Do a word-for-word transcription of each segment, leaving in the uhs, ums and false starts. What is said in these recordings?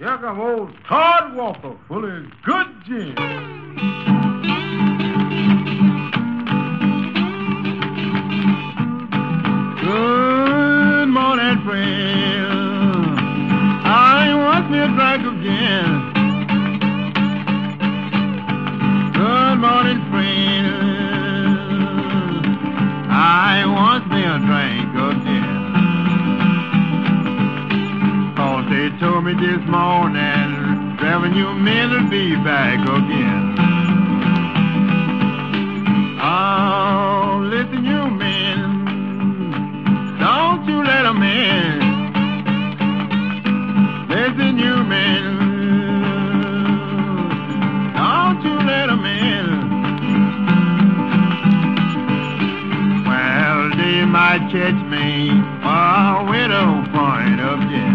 Here come old Todd Walker full of good gin. Good morning, friend. I want me a drink again. Good morning, friend. I want me a drink again. Cause they told me this morning, revenue men will be back again. Oh, listen, you men, don't you let 'em in. Listen, you men, don't you let 'em in. Well, they might catch me a widow point of gin.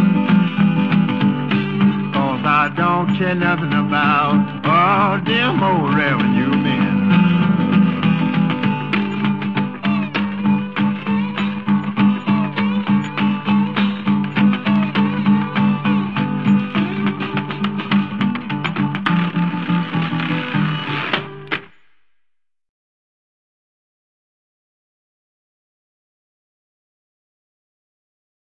Nothing about all them